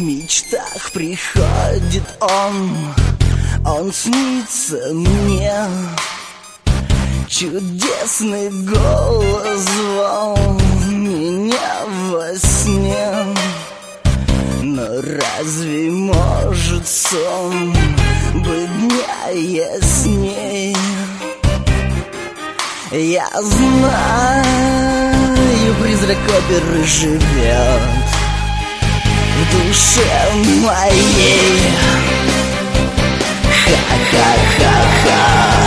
мечтах приходит он снится мне. Чудесный голос звал меня во сне. Но разве может сон быть дня ясней? Я знаю, призрак оперы живет в душе моей. Ха-ха-ха-ха.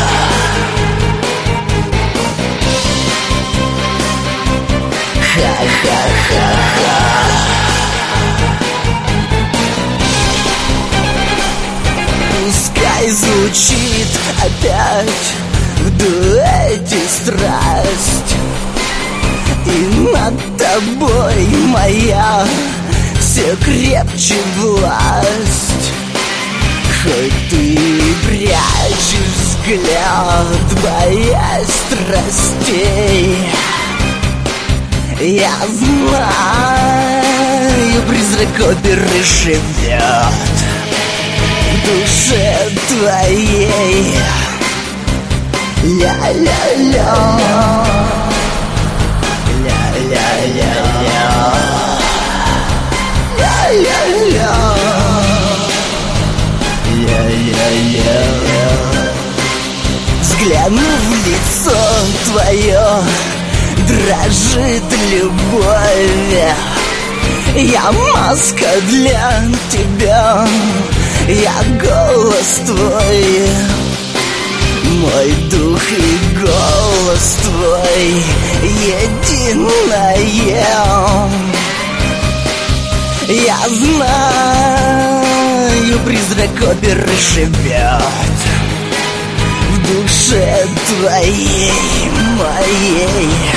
Ха-ха-ха-ха. Пускай звучит опять в дуэте страсть, и над тобой моя все крепче власть. Хоть ты прячешь взгляд, боясь страстей, я знаю, призрак оперы живет в душе твоей. Ля-ля-ля, ля-ля-ля-ля, ля-ля-ля, ля-ля-ля. Взглянув в лицо твое, дрожит любовь. Я маска для тебя, я голос твой, мой дух и голос твой единое. Я знаю, призрак оперы живет в душе твоей, моей.